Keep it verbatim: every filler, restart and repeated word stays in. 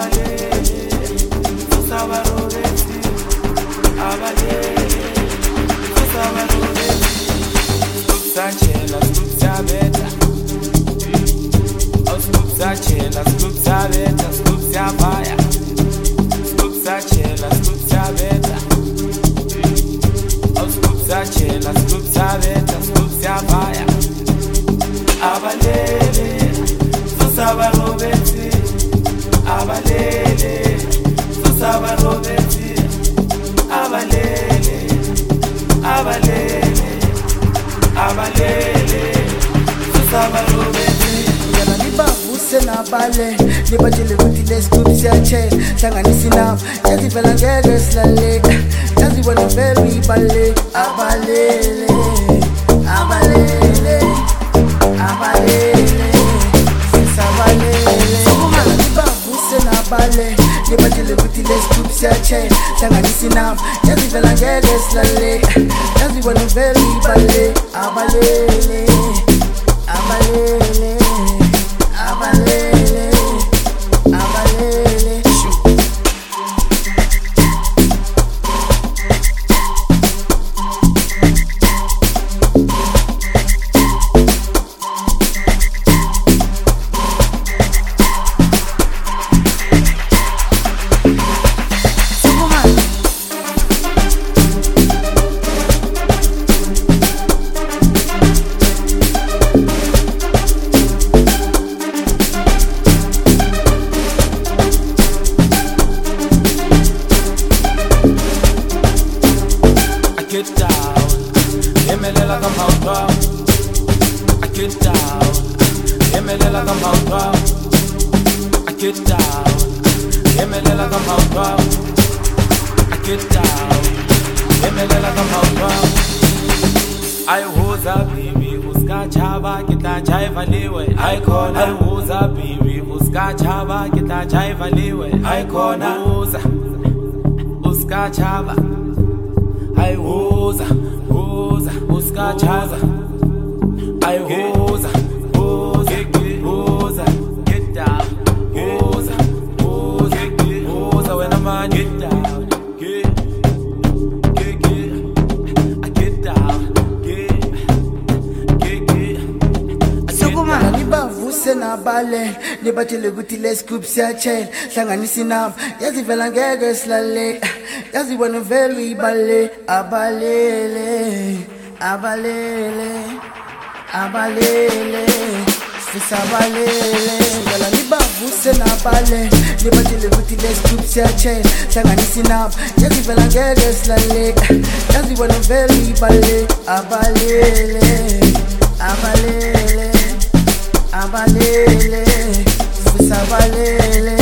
abalele sabarobeti abalele sabarobeti Sachela Sachela Sachela Sachela Sachela Sachela Sachela Sachela Sachela abalele sabarobeti abalele sabarobeti abalele abalele abalele sabarobeti Yana nibavuse nabale nibatshele ukuthi lesgroup siyachela hlanganisa inamba yazivela ngeke silaleka yazibona vele uyibale abalele abalele abalele sisabalele Yana nibavuse nabale nibatshele ukuthi lesgroup siyachela hlanganisa inamba yazivela ngeke silaleka yazibona vele uyibale abalele abalele abalele abalele Get down, emelela kamauta. I get down, emelela kamauta. I get down, emelela kamauta. I get down, emelela kamauta. I hoza baby, uska chava kita jaiva liwe. I kona, I hoza baby, uska chava kita jaiva liwe. I kona, hoza, uska chava. I hoza, hoza, uska chaza. I hoza, hoza, hoza, get down. Hoza, hoza, hoza, when I'm on get down. Get, get, get, I get down. Get, get, get, I get down. Nibavuse nabale nibatshele ukuthi lesgroup siyachela hlanganisa inamba yazivela ngeke silaleka yazibona vele uyibale abalele abalele abalele sisabalele Yana nibavuse nabale nibatshele ukuthi lesgroup siyachela hlanganisa inamba yazivela ngeke silaleka yazibona vele uyibale abalele abalele abalele sisabalele